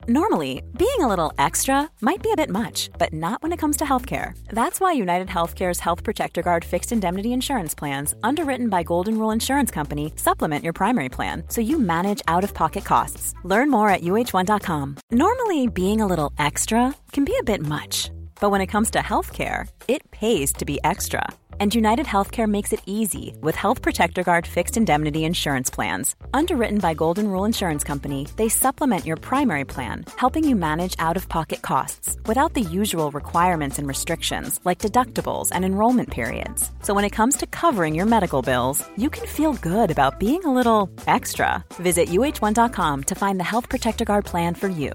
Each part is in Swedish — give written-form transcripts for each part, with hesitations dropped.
Normally, being a little extra might be a bit much, but not when it comes to healthcare. That's why United Healthcare's Health Protector Guard fixed indemnity insurance plans, underwritten by Golden Rule Insurance Company, supplement your primary plan so you manage out-of-pocket costs. Learn more at uh1.com. Normally, being a little extra can be a bit much, but when it comes to healthcare, it pays to be extra. And United Healthcare makes it easy with Health Protector Guard fixed indemnity insurance plans. Underwritten by Golden Rule Insurance Company, they supplement your primary plan, helping you manage out-of-pocket costs without the usual requirements and restrictions like deductibles and enrollment periods. So when it comes to covering your medical bills, you can feel good about being a little extra. Visit uh1.com to find the Health Protector Guard plan for you.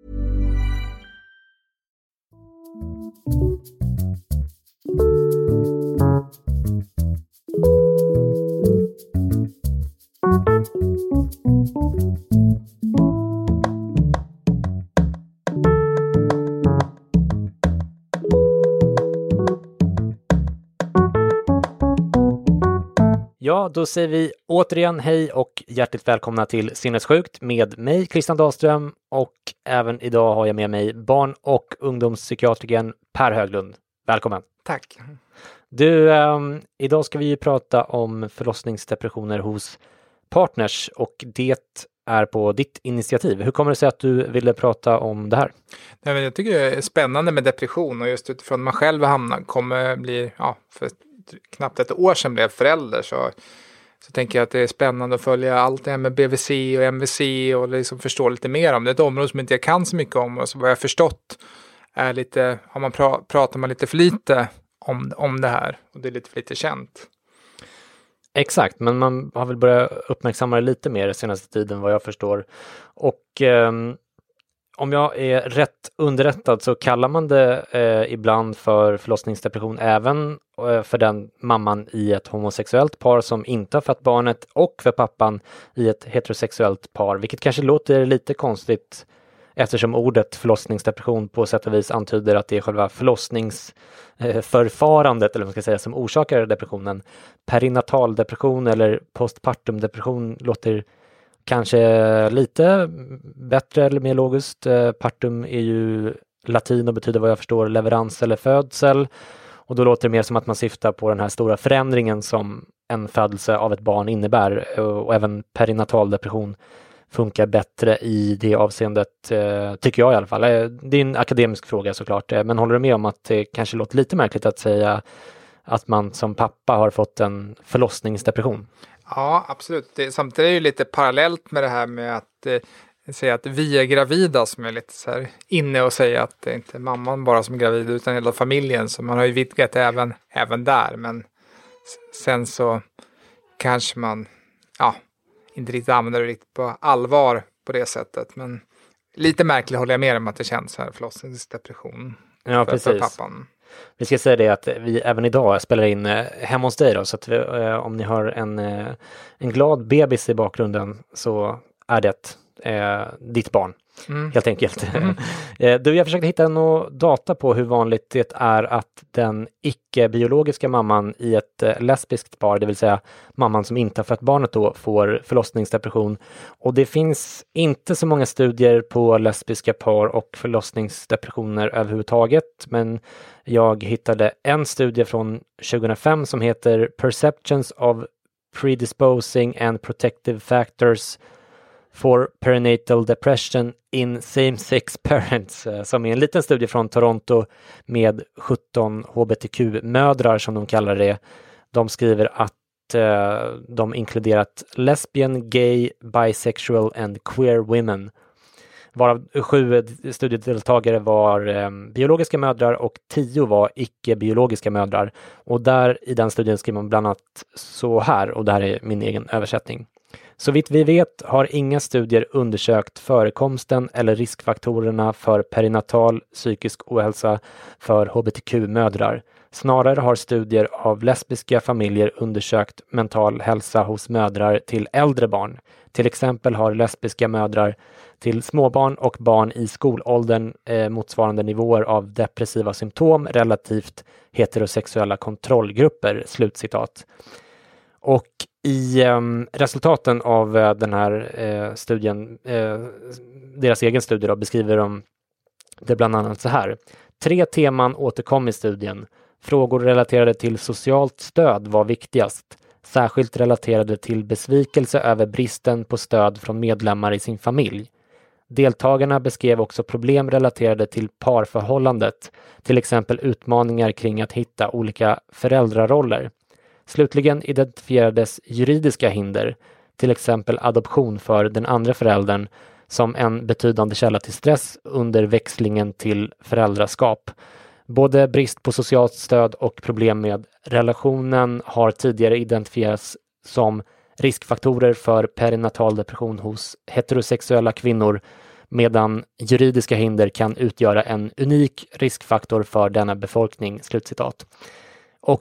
Ja, då säger vi återigen hej och hjärtligt välkomna till Sinnessjukt med mig, Christian Dahlström, och även idag har jag med mig barn- och ungdomspsykiatrikern Per Höglund. Välkommen. Tack. Du, idag ska vi ju prata om förlossningsdepressioner hos partners och det är på ditt initiativ. Hur kommer det sig att du ville prata om det här? Nej, men jag tycker det är spännande med depression och just utifrån man själv kommer bli, för knappt ett år sedan blev förälder så tänker jag att det är spännande att följa allt det här med BVC och MVC och liksom förstå lite mer om det. Är ett område som inte jag kan så mycket om och så vad jag förstått är lite, pratar man lite för lite om det här och det är lite för lite känt. Exakt, men man har väl börjat uppmärksamma det lite mer senaste tiden vad jag förstår. Och om jag är rätt underrättad så kallar man det ibland för förlossningsdepression även för den mamman i ett homosexuellt par som inte har fött barnet och för pappan i ett heterosexuellt par, vilket kanske låter lite konstigt eftersom ordet förlossningsdepression på sätt och vis antyder att det är själva förlossningsförfarandet eller vad man ska säga som orsakar depressionen. Perinatal depression eller postpartum depression låter kanske lite bättre eller mer logiskt. Partum är ju latin och betyder vad jag förstår leverans eller födsel. Och då låter det mer som att man syftar på den här stora förändringen som en födelse av ett barn innebär. Och även perinatal depression funkar bättre i det avseendet, tycker jag i alla fall. Det är en akademisk fråga såklart, men håller du med om att det kanske låter lite märkligt att säga att man som pappa har fått en förlossningsdepression? Ja, absolut. Samtidigt är det ju lite parallellt med det här med att säga att vi är gravida som är lite så här inne och säga att det är inte mamman bara som är gravid utan hela familjen. Så man har ju vidgat även där. Men sen så kanske man inte riktigt använder det riktigt på allvar på det sättet. Men lite märkligt håller jag med om att det känns så här förlossningsdepression för pappan. Vi ska säga det att vi även idag spelar in hemma hos dig då, så att om ni har en glad bebis i bakgrunden så är det ditt barn. Helt enkelt. Jag försökte hitta någon data på hur vanligt det är att den icke-biologiska mamman i ett lesbiskt par, det vill säga mamman som inte har fött barnet då, får förlossningsdepression. Och det finns inte så många studier på lesbiska par och förlossningsdepressioner överhuvudtaget, men jag hittade en studie från 2005 som heter Perceptions of Predisposing and Protective Factors for Perinatal Depression in Same-Sex Parents, som är en liten studie från Toronto med 17 hbtq-mödrar som de kallar det. De skriver att de inkluderat lesbian, gay, bisexual and queer women. Varav 7 studiedeltagare var biologiska mödrar och 10 var icke-biologiska mödrar. Och där i den studien skriver man bland annat så här, och det här är min egen översättning. Så vitt vi vet har inga studier undersökt förekomsten eller riskfaktorerna för perinatal psykisk ohälsa för hbtq-mödrar. Snarare har studier av lesbiska familjer undersökt mental hälsa hos mödrar till äldre barn. Till exempel har lesbiska mödrar till småbarn och barn i skolåldern motsvarande nivåer av depressiva symptom relativt heterosexuella kontrollgrupper, slutcitat. Och I resultaten av den här studien, deras egen studie då, beskriver de det bland annat så här. 3 teman återkom i studien. Frågor relaterade till socialt stöd var viktigast, särskilt relaterade till besvikelse över bristen på stöd från medlemmar i sin familj. Deltagarna beskrev också problem relaterade till parförhållandet, till exempel utmaningar kring att hitta olika föräldraroller. Slutligen identifierades juridiska hinder, till exempel adoption för den andra föräldern, som en betydande källa till stress under växlingen till föräldraskap. Både brist på socialt stöd och problem med relationen har tidigare identifierats som riskfaktorer för perinatal depression hos heterosexuella kvinnor, medan juridiska hinder kan utgöra en unik riskfaktor för denna befolkning. Slutcitat. Och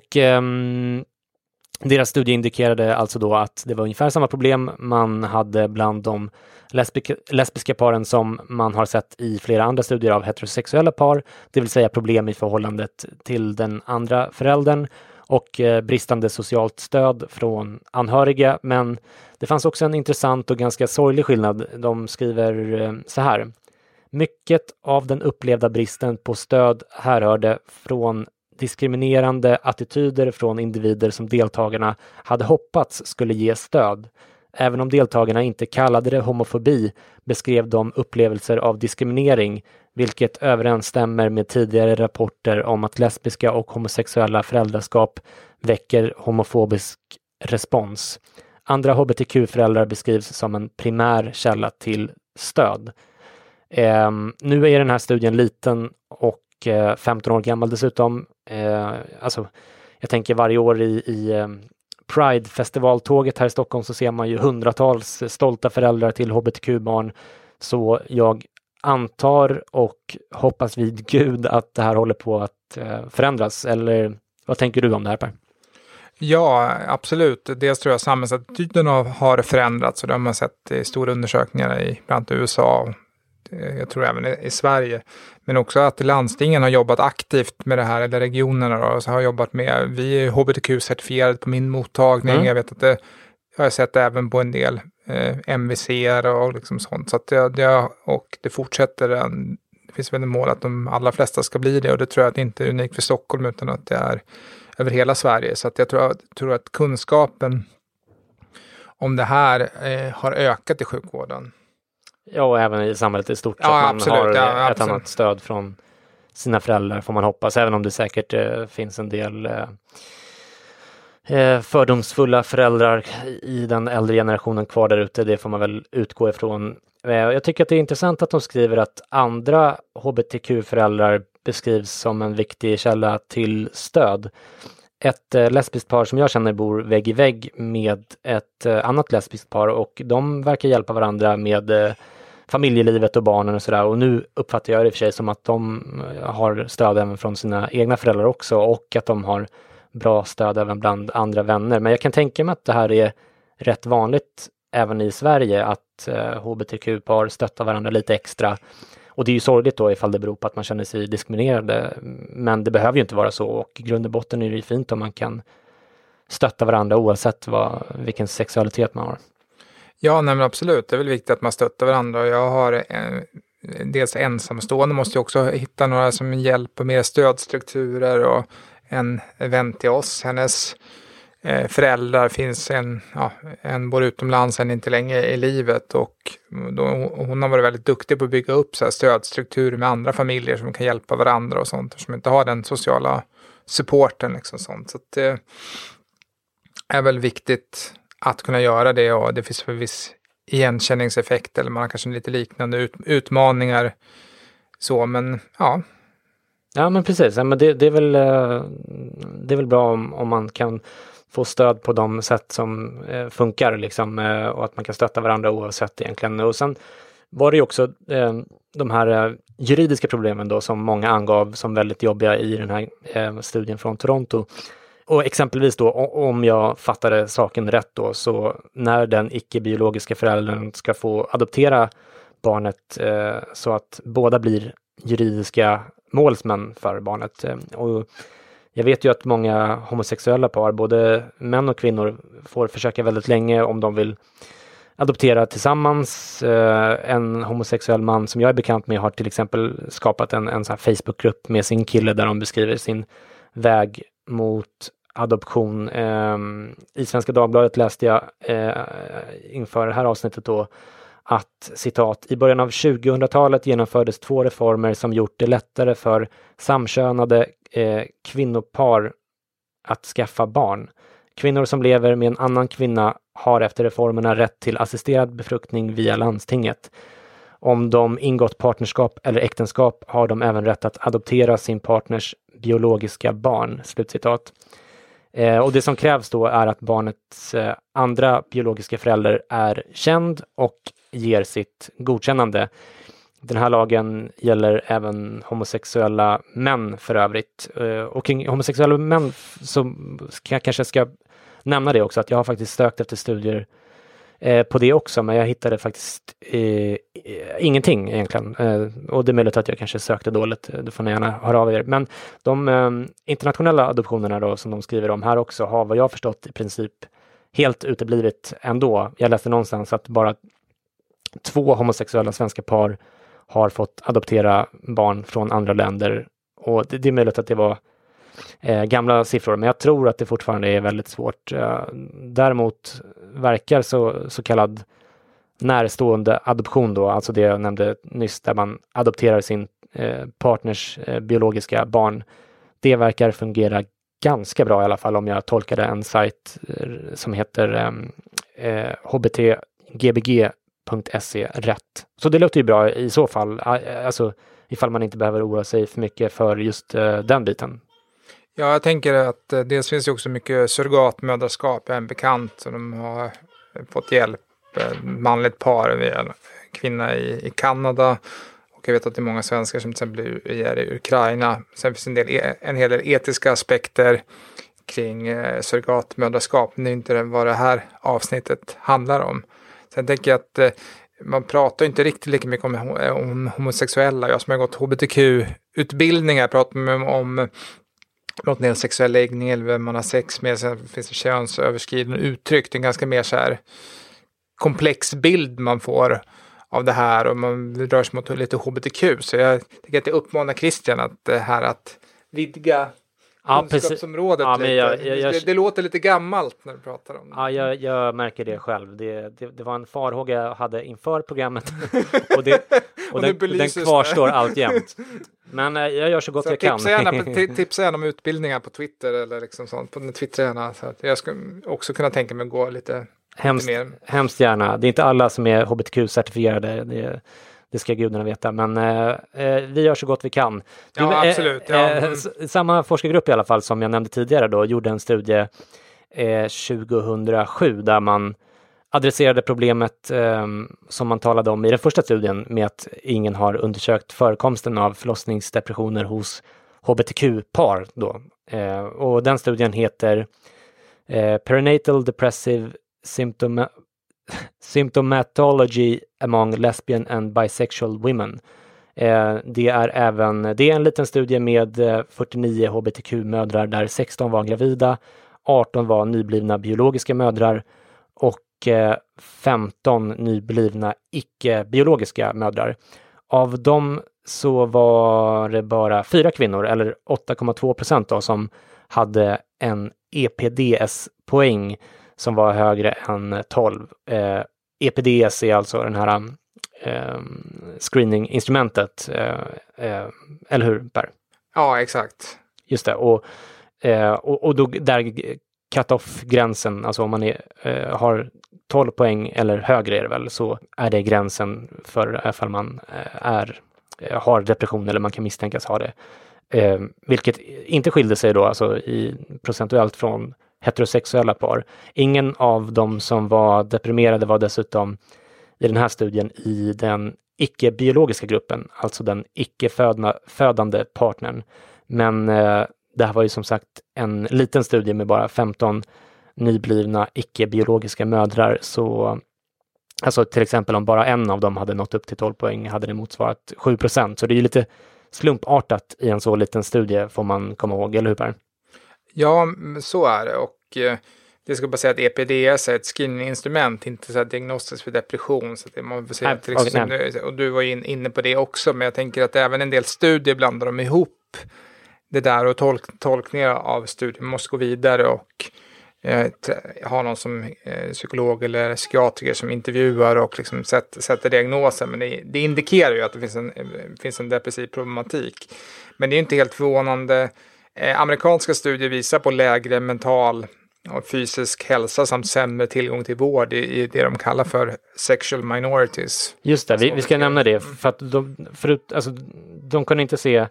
deras studie indikerade alltså då att det var ungefär samma problem man hade bland de lesbiska paren som man har sett i flera andra studier av heterosexuella par, det vill säga problem i förhållandet till den andra föräldern och bristande socialt stöd från anhöriga. Men det fanns också en intressant och ganska sorglig skillnad. De skriver så här. Mycket av den upplevda bristen på stöd härrörde från diskriminerande attityder från individer som deltagarna hade hoppats skulle ge stöd. Även om deltagarna inte kallade det homofobi beskrev de upplevelser av diskriminering, vilket överensstämmer med tidigare rapporter om att lesbiska och homosexuella föräldraskap väcker homofobisk respons. Andra hbtq-föräldrar beskrivs som en primär källa till stöd. Nu är den här studien liten och 15 år gammal dessutom. Alltså, jag tänker varje år i Pride-festivaltåget här i Stockholm så ser man ju hundratals stolta föräldrar till hbtq-barn. Så jag antar och hoppas vid Gud att det här håller på att förändras. Eller vad tänker du om det här, Per? Ja, absolut. Dels tror jag samhällsattityden har förändrats och det har man sett i stora undersökningar i bland annat USA. Jag tror även i Sverige. Men också att landstingen har jobbat aktivt med det här, eller regionerna då, så har jobbat med, vi är hbtq-certifierade på min mottagning. Jag vet att det har jag sett även på en del MVC och liksom sånt. Så att det fortsätter, det finns väl en mål att de allra flesta ska bli det, och det tror jag att det inte är unikt för Stockholm utan att det är över hela Sverige. Så att jag tror att kunskapen om det här har ökat i sjukvården. Ja, och även i samhället i stort. Ja, att man absolut, har ett annat stöd från sina föräldrar, får man hoppas. Även om det säkert finns en del fördomsfulla föräldrar i den äldre generationen kvar där ute. Det får man väl utgå ifrån. Jag tycker att det är intressant att de skriver att andra hbtq-föräldrar beskrivs som en viktig källa till stöd. Ett lesbiskt par som jag känner bor vägg i vägg med ett annat lesbiskt par, och de verkar hjälpa varandra med familjelivet och barnen och sådär. Och nu uppfattar jag det i och för sig som att de har stöd även från sina egna föräldrar också, och att de har bra stöd även bland andra vänner. Men jag kan tänka mig att det här är rätt vanligt även i Sverige, att hbtq-par stöttar varandra lite extra. Och det är ju sorgligt då ifall det beror på att man känner sig diskriminerade. Men det behöver ju inte vara så, och i grund och botten är det ju fint om man kan stötta varandra oavsett vilken sexualitet man har. Ja, nej, men absolut. Det är väl viktigt att man stöttar varandra. Och jag har dels ensamstående, måste jag också hitta några som hjälper med stödstrukturer, och en vän till oss, hennes föräldrar finns en bor utomlands, en inte längre i livet, och hon har varit väldigt duktig på att bygga upp så här stödstrukturer med andra familjer som kan hjälpa varandra och sånt, som inte har den sociala supporten liksom sånt. Så det är väl viktigt att kunna göra det, och det finns en viss igenkänningseffekt, eller man har kanske lite liknande utmaningar så, men ja. Ja, men precis. Ja, men det är väl bra om man kan få stöd på de sätt som funkar liksom, och att man kan stötta varandra oavsett egentligen. Och sen var det ju också de här juridiska problemen då som många angav som väldigt jobbiga i den här studien från Toronto. Och exempelvis då, om jag fattade saken rätt då, så när den icke-biologiska föräldern ska få adoptera barnet så att båda blir juridiska målsmän för barnet. Och Jag vet ju att många homosexuella par, både män och kvinnor, får försöka väldigt länge om de vill adoptera tillsammans. En homosexuell man som jag är bekant med har till exempel skapat en sån här Facebookgrupp med sin kille där de beskriver sin väg mot adoption. I Svenska Dagbladet läste jag inför det här avsnittet då att, citat, i början av 2000-talet genomfördes 2 reformer som gjort det lättare för samkönade kvinnopar att skaffa barn. Kvinnor som lever med en annan kvinna har efter reformerna rätt till assisterad befruktning via landstinget. Om de ingått partnerskap eller äktenskap har de även rätt att adoptera sin partners biologiska barn. Slutcitat. Och det som krävs då är att barnets andra biologiska förälder är känd och ger sitt godkännande. Den här lagen gäller även homosexuella män för övrigt. Och kring homosexuella män så kanske ska nämna det också, att jag har faktiskt sökt efter studier på det också, men jag hittade faktiskt ingenting egentligen. Och det är möjligt att jag kanske sökte dåligt, det får ni gärna höra av er. Men de internationella adoptionerna då, som de skriver om här också, har vad jag förstått i princip helt uteblivit ändå. Jag läste någonstans att bara 2 homosexuella svenska par har fått adoptera barn från andra länder. Och det är möjligt att det var gamla siffror, men jag tror att det fortfarande är väldigt svårt. Däremot verkar så kallad närstående adoption då, alltså det jag nämnde nyss, där man adopterar sin partners biologiska barn, det verkar fungera ganska bra i alla fall, om jag tolkade en sajt som heter hbtgbg.se rätt. Så det låter ju bra i så fall, alltså ifall man inte behöver oroa sig för mycket för just den biten. Ja, jag tänker att dels finns det också mycket surrogatmödraskap. Jag är en bekant som de har fått hjälp, manligt par, en kvinna i Kanada. Och jag vet att det är många svenskar som till exempel är i Ukraina. Sen finns en hel del etiska aspekter kring surrogatmödraskap. Det är inte vad det här avsnittet handlar om. Sen tänker jag att man pratar inte riktigt lika mycket om homosexuella. Jag som har gått hbtq-utbildningar pratar om något en sexuell läggning eller vem man har sex med. Sen finns det könsöverskridande uttryck. Det är en ganska mer så här komplex bild man får av det här, och man rör sig mot lite hbtq. Så jag tycker att det uppmanar Christian att vidga kunskapsområdet lite. Det låter lite gammalt när du pratar om det. Ja, jag märker det själv. Det var en farhåga jag hade inför programmet och den kvarstår alltjämt. Men jag gör så gott jag kan. Tipsa gärna om utbildningar på Twitter eller liksom sånt. På Twitter gärna. Så att jag skulle också kunna tänka mig att gå lite mer. Hemskt gärna. Det är inte alla som är hbtq-certifierade. Det ska gudarna veta. Men vi gör så gott vi kan. Ja, absolut. Samma forskargrupp i alla fall som jag nämnde tidigare då gjorde en studie 2007 där man adresserade problemet som man talade om i den första studien med att ingen har undersökt förekomsten av förlossningsdepressioner hos hbtq-par då. Och den studien heter Perinatal Depressive Symptomatology among lesbian and bisexual women. Det är en liten studie med 49 hbtq-mödrar där 16 var gravida, 18 var nyblivna biologiska mödrar och 15 nyblivna icke-biologiska mödrar. Av dem så var det bara 4 kvinnor, eller 8,2% då, som hade en EPDS-poäng som var högre än 12. EPDS är alltså den här screening-instrumentet, eller hur, Per? Ja, exakt. Just det, och då där cut-off-gränsen, alltså om man har 12 poäng eller högre är det väl, så är det gränsen för ifall man har depression eller man kan misstänkas ha det. Vilket inte skilde sig då alltså procentuellt från heterosexuella par. Ingen av dem som var deprimerade var dessutom i den här studien i den icke-biologiska gruppen, alltså den icke-födande partnern. Men det här var ju som sagt en liten studie med bara 15 nyblivna icke-biologiska mödrar, så alltså till exempel om bara en av dem hade nått upp till 12 poäng hade det motsvarat 7%. Så det är ju lite slumpartat i en så liten studie, får man komma ihåg, eller hur, Per? Ja, så är det. Och det ska bara säga att EPDS är ett screeninginstrument, inte så här diagnostiskt för depression. Så det man får säga och du var inne på det också, men jag tänker att även en del studier blandar de ihop det där och tolkningar av studier. Man måste gå vidare och ha någon som psykolog eller psykiatriker som intervjuar och liksom sätter diagnosen. Men det indikerar ju att det finns en depressiv problematik. Men det är inte helt förvånande. Amerikanska studier visar på lägre mental och fysisk hälsa samt sämre tillgång till vård i det de kallar för sexual minorities. Just det, vi ska nämna det för att de kunde inte se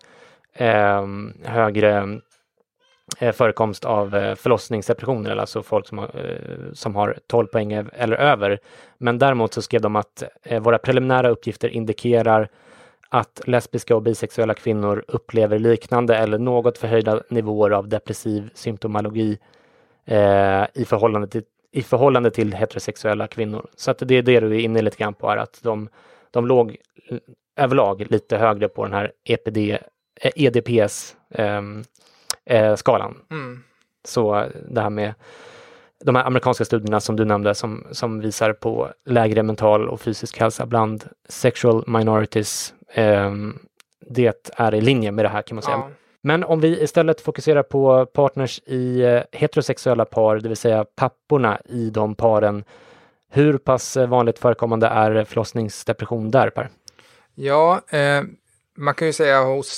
högre förekomst av förlossningsdepressioner, alltså folk som har 12 poäng eller över. Men däremot så skrev de att våra preliminära uppgifter indikerar att lesbiska och bisexuella kvinnor upplever liknande eller något förhöjda nivåer av depressiv symptomologi i förhållande till heterosexuella kvinnor. Så att det är det du är inne lite grann på, är att de låg överlag lite högre på den här EDPS skalan. Så det här med de här amerikanska studierna som du nämnde som visar på lägre mental och fysisk hälsa bland sexual minorities, det är i linje med det här, kan man säga. Ja. Men om vi istället fokuserar på partners i heterosexuella par, det vill säga papporna i de paren, hur pass vanligt förekommande är förlossningsdepression där, Per? Ja, man kan ju säga hos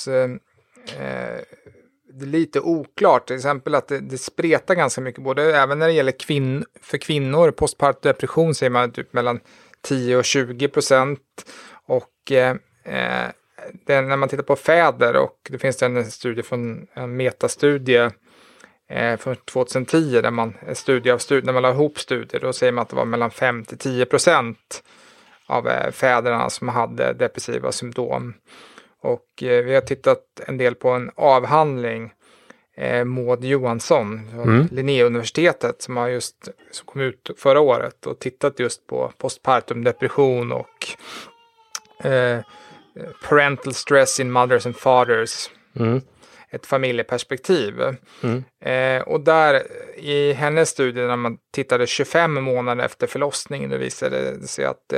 det är lite oklart, till exempel att det spretar ganska mycket, både även när det gäller för kvinnor, postpartdepression säger man typ mellan 10 och 20%, och när man tittar på fäder, och det finns en studie från en metastudie från 2010 där man när man la ihop studier, då säger man att det var mellan 5-10% av fäderna som hade depressiva symptom. Och vi har tittat en del på en avhandling, Maud Johansson från Linnéuniversitetet som kom ut förra året och tittat just på postpartum depression och parental stress in mothers and fathers. Ett familjeperspektiv. Och där i hennes studie, när man tittade 25 månader efter förlossningen, då visade det sig att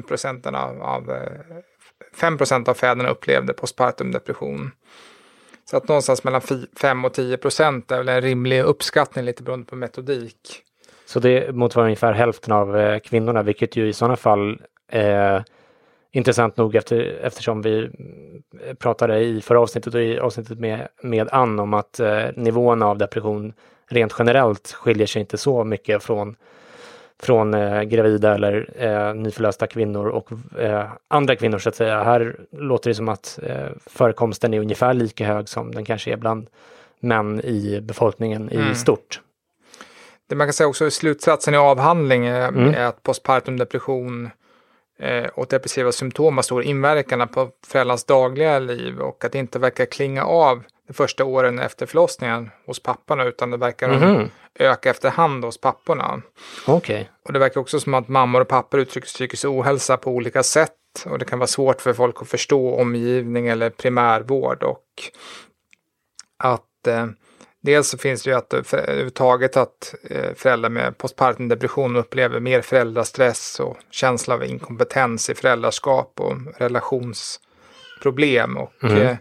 5% av fäderna upplevde postpartum depression. Så att någonstans mellan 5 och 10% är väl en rimlig uppskattning, lite beroende på metodik. Så det motsvarar ungefär hälften av kvinnorna, vilket ju i sådana fall är intressant nog eftersom vi pratade i förra avsnittet och i avsnittet med Ann om att nivån av depression rent generellt skiljer sig inte så mycket från gravida eller nyförlösta kvinnor och andra kvinnor, så att säga. Här låter det som att förekomsten är ungefär lika hög som den kanske är bland män i befolkningen i stort. Det man kan säga också i slutsatsen i avhandlingen är att postpartum depression och depressiva symptom har stor inverkan på föräldrarnas dagliga liv, och att det inte verkar klinga av de första åren efter förlossningen hos papporna, utan det verkar öka efterhand hos papporna. Okay. Och det verkar också som att mammor och pappor uttrycker psykisk ohälsa på olika sätt, och det kan vara svårt för folk att förstå omgivning eller primärvård, och att dels så finns det ju överhuvudtaget att föräldrar med postpartum depression upplever mer föräldrastress och känsla av inkompetens i föräldraskap och relationsproblem, och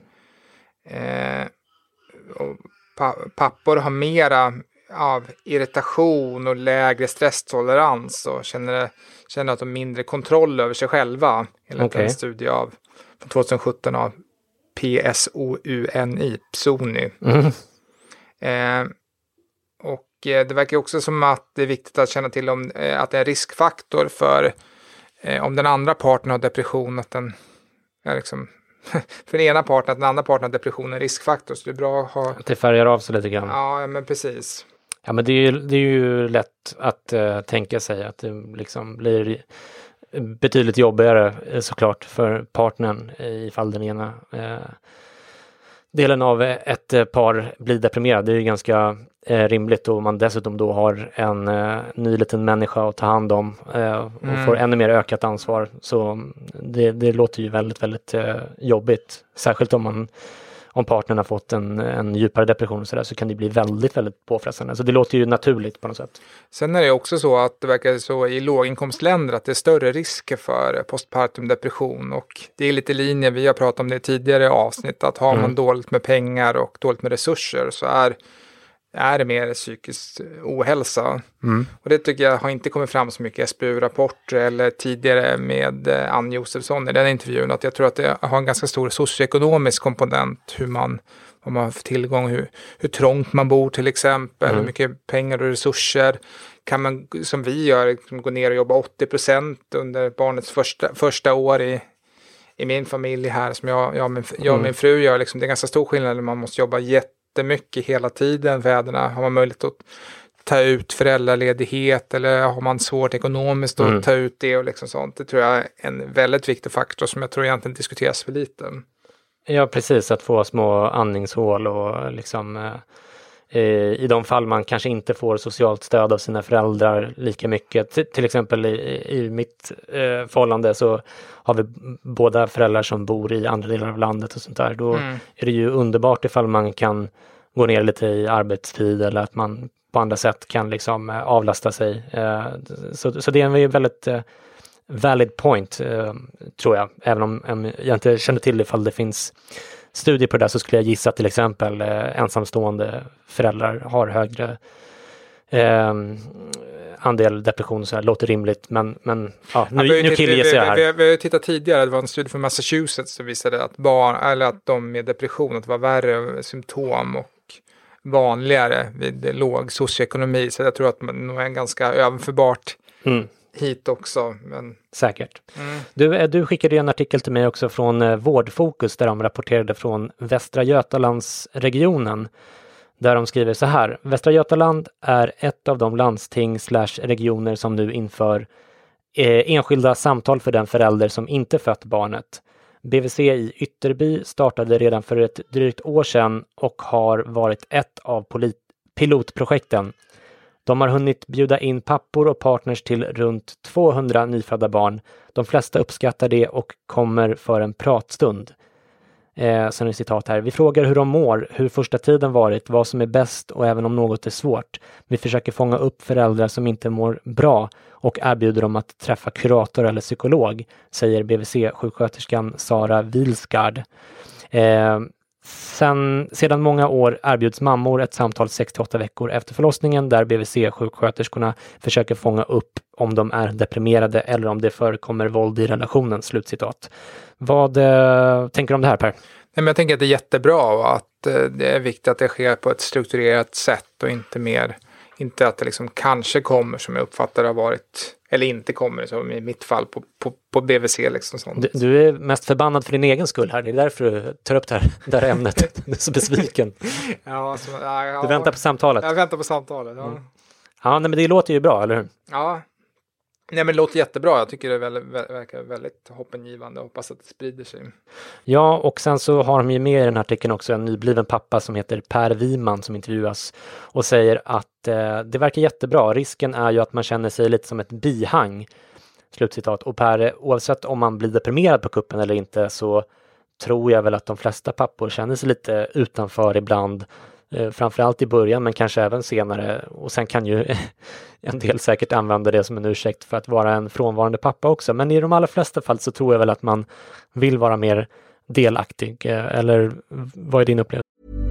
pappor har mera av irritation och lägre stresstolerans och känner att de har mindre kontroll över sig själva, enligt en studie från 2017 av PSOUNI. Och det verkar också som att det är viktigt att känna till att det är en riskfaktor för om den andra parten har depression, att den är liksom för den ena parten, att den andra parten har depression är en riskfaktor, så det är bra att ha... Att det färgar av sig lite grann. Ja, men precis. Ja, men det är ju lätt att tänka sig att det liksom blir betydligt jobbigare såklart för partnern ifall den ena delen av ett par blir deprimerad. Det är ju ganska rimligt, och man dessutom då har en ny liten människa att ta hand om och får ännu mer ökat ansvar. Så det låter ju väldigt, väldigt jobbigt. Särskilt om om partnern har fått en djupare depression och så kan det bli väldigt, väldigt påfrestande. Så det låter ju naturligt på något sätt. Sen är det också så att det verkar så i låginkomstländer att det är större risker för postpartum depression, och det är lite linje, vi har pratat om det i tidigare avsnitt, att har man dåligt med pengar och dåligt med resurser så är det mer psykisk ohälsa. Och det tycker jag har inte kommit fram så mycket i SBU-rapporter eller tidigare med Ann Josefsson i den intervjun, att jag tror att det har en ganska stor socioekonomisk komponent, om man har tillgång, hur trångt man bor till exempel, hur mycket pengar och resurser. Kan man, som vi gör, gå ner och jobba 80% under barnets första år i min familj här, som jag och min fru gör, liksom, det är ganska stor skillnad när man måste jobba jättemycket hela tiden. Fäderna har man möjlighet att ta ut föräldraledighet, eller har man svårt ekonomiskt att ta ut det och liksom sånt. Det tror jag är en väldigt viktig faktor som jag tror egentligen diskuteras för lite. Ja, precis, att få små andningshål och liksom i de fall man kanske inte får socialt stöd av sina föräldrar lika mycket. Till exempel i mitt förhållande så har vi båda föräldrar som bor i andra delar av landet och sånt där. Då är det ju underbart ifall man kan gå ner lite i arbetstid, eller att man på andra sätt kan liksom avlasta sig. Så det är en väldigt valid point, tror jag. Även om jag inte känner till ifall det finns studier på det där, så skulle jag gissa att till exempel ensamstående föräldrar har högre andel depression, så här låter rimligt, men ja, nu killgissar jag här. Vi har tittat tidigare, det var en studie från Massachusetts som visade att att de med depression, att det var värre symptom och vanligare vid låg socioekonomi, så jag tror att man nog är ganska överförbart hit också. Men... Säkert. Du skickade en artikel till mig också från Vårdfokus, där de rapporterade från Västra Götalandsregionen, där de skriver så här: Västra Götaland är ett av de landsting/regioner som nu inför enskilda samtal för den förälder som inte fött barnet. BVC i Ytterby startade redan för ett drygt år sedan och har varit ett av pilotprojekten. De har hunnit bjuda in pappor och partners till runt 200 nyfödda barn. De flesta uppskattar det och kommer för en pratstund. Sen är citat här. Vi frågar hur de mår, hur första tiden varit, vad som är bäst och även om något är svårt. Vi försöker fånga upp föräldrar som inte mår bra och erbjuder dem att träffa kurator eller psykolog, säger BVC-sjuksköterskan Sara Wilsgard. Sedan många år erbjuds mammor ett samtal 6-8 veckor efter förlossningen, där BVC-sjuksköterskorna försöker fånga upp om de är deprimerade eller om det förekommer våld i relationen, slutcitat. Vad tänker du om det här, Per? Nej, men jag tänker att det är jättebra och att det är viktigt att det sker på ett strukturerat sätt och inte att det liksom kanske kommer, som jag uppfattar det har varit, eller inte kommer, som i mitt fall på BVC liksom sånt. Du är mest förbannad för din egen skull här, det är därför du tar upp det här ämnet. Du är så besviken. Du väntar på samtalet. Jag väntar på samtalet, ja. Ja, nej, men det låter ju bra, eller hur? Ja. Nej, men det låter jättebra. Jag tycker det verkar väldigt hoppingivande och hoppas att det sprider sig. Ja, och sen så har de ju med i den här artikeln också en nybliven pappa som heter Per Wiman som intervjuas och säger att det verkar jättebra. Risken är ju att man känner sig lite som ett bihang, slutcitat. Och Per, oavsett om man blir deprimerad på kuppen eller inte, så tror jag väl att de flesta pappor känner sig lite utanför ibland. Framförallt i början, men kanske även senare, och sen kan ju en del säkert använda det som en ursäkt för att vara en frånvarande pappa också, men i de allra flesta fall så tror jag väl att man vill vara mer delaktig, eller vad är din upplevelse?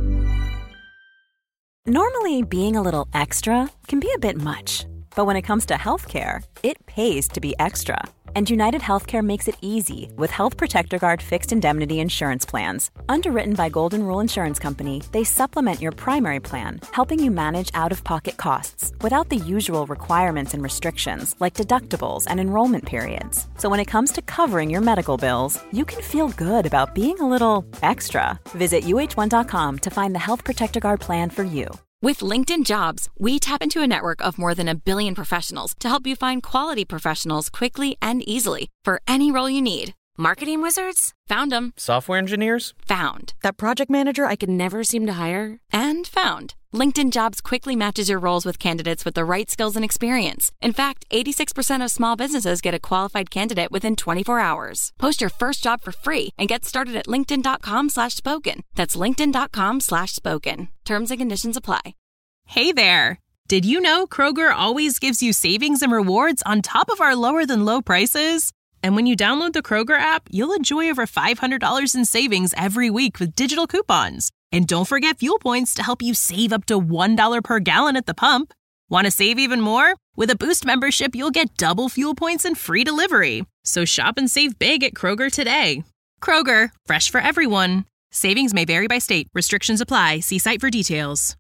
Normally being a little extra can be a bit much, but when it comes to healthcare, it pays to be extra. And United Healthcare makes it easy with Health Protector Guard fixed indemnity insurance plans. Underwritten by Golden Rule Insurance Company, they supplement your primary plan, helping you manage out-of-pocket costs without the usual requirements and restrictions like deductibles and enrollment periods. So when it comes to covering your medical bills, you can feel good about being a little extra. Visit uh1.com to find the Health Protector Guard plan for you. With LinkedIn Jobs, we tap into a network of more than 1 billion professionals to help you find quality professionals quickly and easily for any role you need. Marketing wizards? Found them. Software engineers? Found. That project manager I could never seem to hire? And found. LinkedIn Jobs quickly matches your roles with candidates with the right skills and experience. In fact, 86% of small businesses get a qualified candidate within 24 hours. Post your first job for free and get started at linkedin.com/spoken. That's linkedin.com/spoken. Terms and conditions apply. Hey there! Did you know Kroger always gives you savings and rewards on top of our lower-than-low prices? And when you download the Kroger app, you'll enjoy over $500 in savings every week with digital coupons. And don't forget fuel points to help you save up to $1 per gallon at the pump. Want to save even more? With a Boost membership, you'll get double fuel points and free delivery. So shop and save big at Kroger today. Kroger, fresh for everyone. Savings may vary by state. Restrictions apply. See site for details.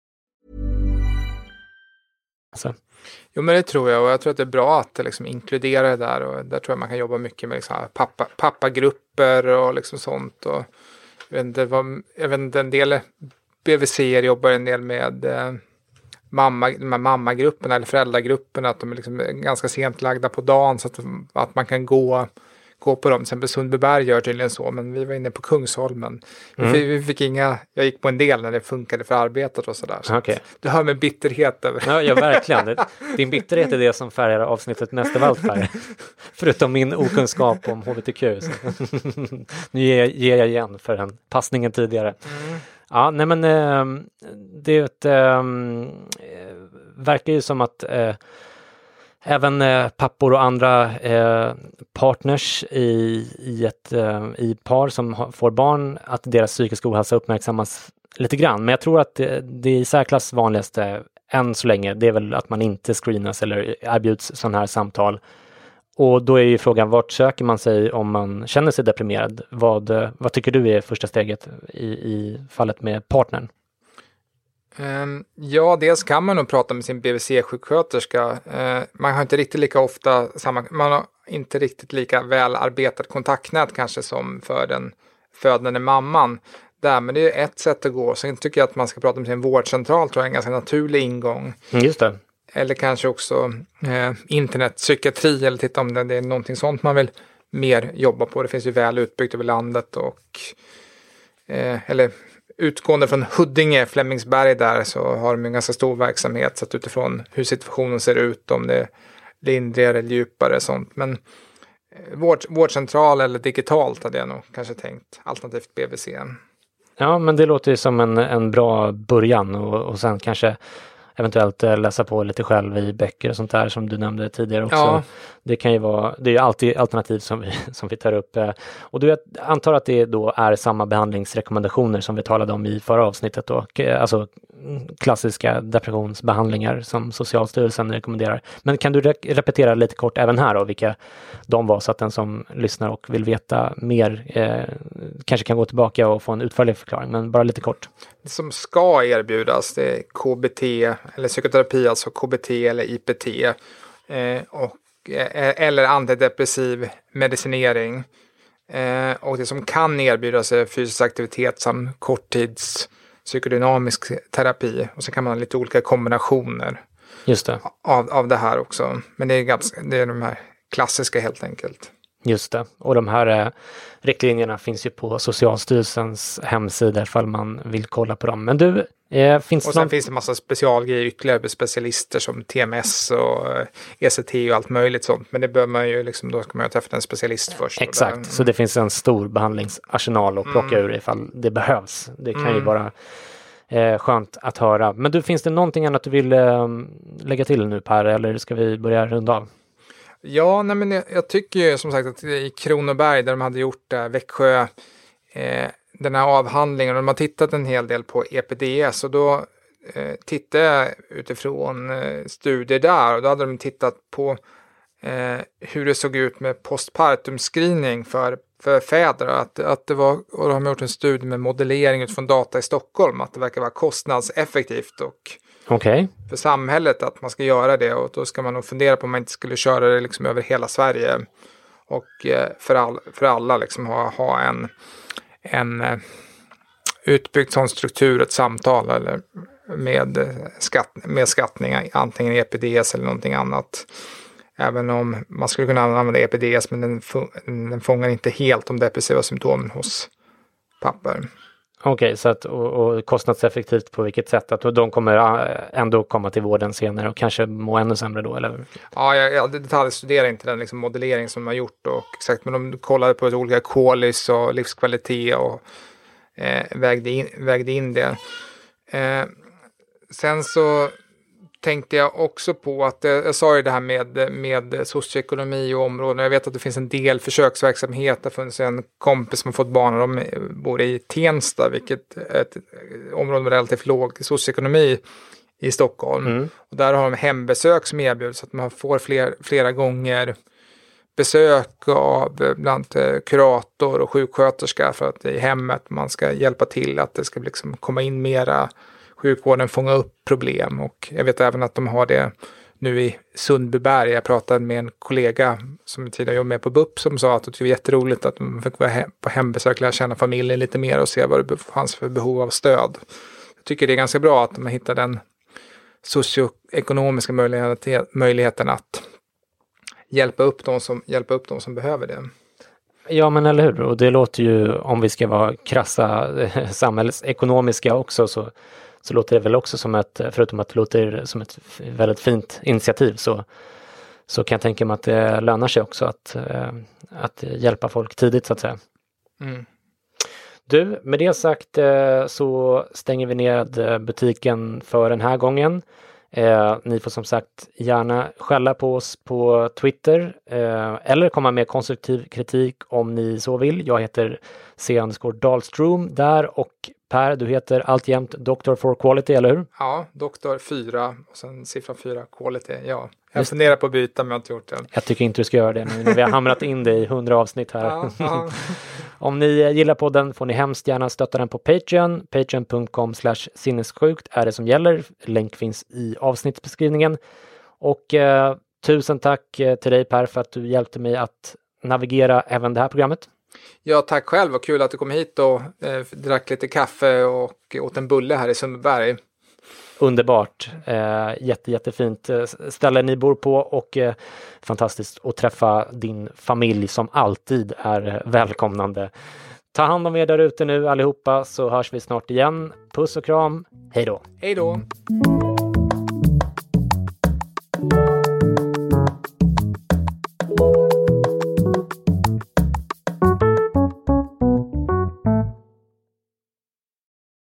Jo, men det tror jag, och jag tror att det är bra att liksom inkludera det där, och där tror jag man kan jobba mycket med liksom pappagrupper och liksom sånt, och jag vet inte, en del BVC jobbar en del med de här mammagrupperna eller föräldragrupperna, att de är liksom ganska sent lagda på dagen så att man kan gå på dem. Till exempel Sundbyberg gör tydligen så, men vi var inne på Kungsholmen. Vi fick jag gick på en del när det funkade för arbetet och sådär. Så okay. Du hör med bitterhet över. Ja, verkligen. Din bitterhet är det som färgar avsnittet mest av allt färg. Förutom min okunskap om HBTQ. Nu ger jag igen för den passningen tidigare. Ja, nej men det verkar ju som att även pappor och andra partners i par som får barn, att deras psykiska ohälsa uppmärksammas lite grann. Men jag tror att det i särklass vanligaste än så länge, det är väl att man inte screenas eller erbjuds sådana här samtal. Och då är ju frågan, vart söker man sig om man känner sig deprimerad? Vad tycker du är första steget i fallet med partnern? Ja, dels kan man nog prata med sin BVC-sjuksköterska. Man har inte riktigt lika ofta man har inte riktigt lika väl arbetat kontaktnät kanske som för den födande mamman. Men det är ett sätt att gå. Sen tycker jag att man ska prata med sin vårdcentral, tror jag är en ganska naturlig ingång. Just det. Eller kanske också internetpsykiatri, eller titta om det är någonting sånt man vill mer jobba på. Det finns ju väl utbyggt över landet, och eller utgående från Huddinge, Flemingsberg där, så har de en ganska stor verksamhet, så att utifrån hur situationen ser ut, om det är lindrigare eller djupare sånt. Men vårdcentral eller digitalt hade jag nog kanske tänkt, alternativt BVC. Ja, men det låter ju som en bra början, och sen kanske eventuellt läsa på lite själv i böcker och sånt där som du nämnde tidigare också. Ja. Det kan ju vara, det är ju alltid alternativ som vi tar upp. Och jag antar att det då är samma behandlingsrekommendationer som vi talade om i förra avsnittet då. Alltså klassiska depressionsbehandlingar som Socialstyrelsen rekommenderar. Men kan du repetera lite kort även här då, vilka de var, så att den som lyssnar och vill veta mer kanske kan gå tillbaka och få en utförlig förklaring, men bara lite kort. Det som ska erbjudas, det är KBT eller psykoterapi, alltså KBT eller IPT, eller antidepressiv medicinering. Och det som kan erbjudas är fysisk aktivitet samt korttids psykodynamisk terapi. Och så kan man ha lite olika kombinationer. Just det. Av det här också. Men det är de här klassiska helt enkelt. Just det. Och de här riktlinjerna finns ju på Socialstyrelsens hemsida ifall man vill kolla på dem. Men du, finns det... Och sen finns det en massa specialgrejer ytterligare med specialister som TMS och ECT och allt möjligt sånt. Men det bör man ju liksom, då ska man ju träffa en specialist först. Exakt, så det finns en stor behandlingsarsenal att plocka ur ifall det behövs. Det kan ju vara skönt att höra. Men du, finns det någonting annat du vill lägga till nu, Per, eller ska vi börja runda av? Ja, nej, men jag tycker ju som sagt att i Kronoberg, där de hade gjort Växjö, den här avhandlingen, och de har tittat en hel del på EPDS, och då tittade jag utifrån studier där, och då hade de tittat på hur det såg ut med postpartum screening för fäder, att det var, och de har gjort en studie med modellering utifrån data i Stockholm, att det verkar vara kostnadseffektivt och för samhället att man ska göra det, och då ska man nog fundera på om man inte skulle köra det liksom över hela Sverige, och för alla liksom ha en utbyggd sån struktur, ett samtal eller med skattning, antingen EPDS eller någonting annat. Även om man skulle kunna använda EPDS, men den fångar inte helt de depressiva symptomen hos pappor. Okej, så att, och kostnadseffektivt på vilket sätt? Att de kommer ändå komma till vården senare och kanske må ännu sämre då, eller? Ja, jag detaljstuderar inte den liksom modellering som de har gjort och exakt, men de kollade på olika kolis och livskvalitet och vägde in det. Sen så tänkte jag också på att jag sa ju det här med socioekonomi och områden. Jag vet att det finns en del försöksverksamhet. Det finns en kompis som har fått barn och de bor i Tensta, vilket är ett område med relativt låg socioekonomi i Stockholm. Och där har de hembesök som erbjuds, så att man får flera gånger besök av bland kurator och sjuksköterska för att i hemmet man ska hjälpa till att det ska liksom komma in mera sjukvården, fånga upp problem. Och jag vet även att de har det nu i Sundbyberg. Jag pratade med en kollega som tidigare jobbade med på BUP som sa att det var jätteroligt att de fick vara på hembesök, lära känna familjen lite mer och se vad det fanns för behov av stöd. Jag tycker det är ganska bra att de hittar den socioekonomiska möjligheten att hjälpa upp de som behöver det. Ja, men eller hur? Och det låter ju, om vi ska vara krassa samhällsekonomiska också, så låter det väl också som förutom att det låter som ett väldigt fint initiativ, så kan jag tänka mig att det lönar sig också att hjälpa folk tidigt, så att säga. Du, med det sagt så stänger vi ner butiken för den här gången. Ni får som sagt gärna skälla på oss på Twitter eller komma med konstruktiv kritik om ni så vill. Jag heter C_Dahlström där, och Per, du heter alltjämt Dr. for Quality, eller hur? Ja, Dr. 4 och sen siffran 4 Quality, ja. Jag funderar på att byta, men jag har inte gjort det. Jag tycker inte du ska göra det nu när vi har hamrat in det i 100 avsnitt här. Ja. Om ni gillar podden får ni hemskt gärna stötta den på Patreon. Patreon.com/sinnessjukt är det som gäller. Länk finns i avsnittsbeskrivningen. Och tusen tack till dig, Per, för att du hjälpte mig att navigera även det här programmet. Ja, tack själv. Och kul att du kom hit och drack lite kaffe och åt en bulle här i Sundbyberg. Underbart. Jättefint ställe ni bor på, och fantastiskt att träffa din familj som alltid är välkomnande. Ta hand om er där ute nu allihopa, så hörs vi snart igen. Puss och kram. Hej då. Hej då.